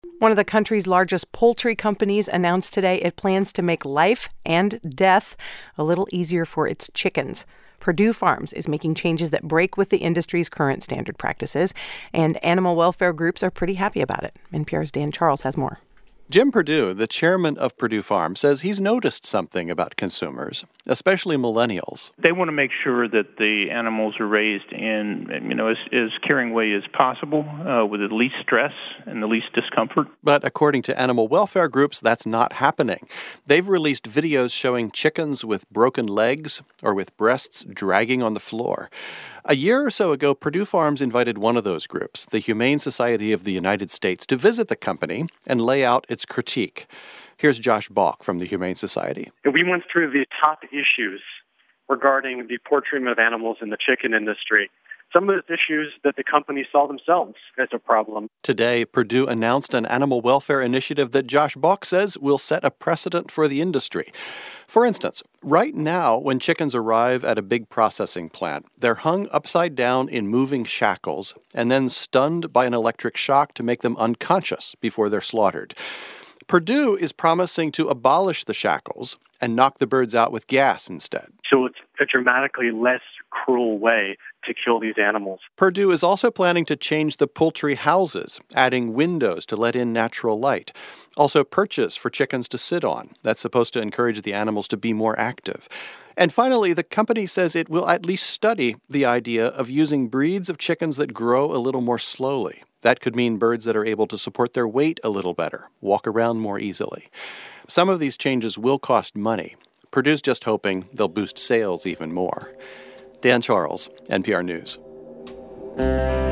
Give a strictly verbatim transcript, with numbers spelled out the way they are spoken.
One of the country's largest poultry companies announced today it plans to make life and death a little easier for its chickens. Perdue Farms is making changes that break with the industry's current standard practices, and animal welfare groups are pretty happy about it. N P R's Dan Charles has more. Jim Perdue, the chairman of Perdue Farms, says he's noticed something about consumers, especially millennials. They want to make sure that the animals are raised in, you know, as, as caring way as possible, uh, with the least stress and the least discomfort. But according to animal welfare groups, that's not happening. They've released videos showing chickens with broken legs or with breasts dragging on the floor. A year or so ago, Perdue Farms invited one of those groups, the Humane Society of the United States, to visit the company and lay out its critique. Here's Josh Balk from the Humane Society. We went through the top issues regarding the poor treatment of animals in the chicken industry. Some of those issues that the company saw themselves as a problem. Today, Perdue announced an animal welfare initiative that Josh Balk says will set a precedent for the industry. For instance, right now, when chickens arrive at a big processing plant, they're hung upside down in moving shackles and then stunned by an electric shock to make them unconscious before they're slaughtered. Perdue is promising to abolish the shackles and knock the birds out with gas instead. So it's a dramatically less cruel way to kill these animals. Perdue is also planning to change the poultry houses, adding windows to let in natural light. Also perches for chickens to sit on. That's supposed to encourage the animals to be more active. And finally, the company says it will at least study the idea of using breeds of chickens that grow a little more slowly. That could mean birds that are able to support their weight a little better, walk around more easily. Some of these changes will cost money. Perdue's just hoping they'll boost sales even more. Dan Charles, N P R News.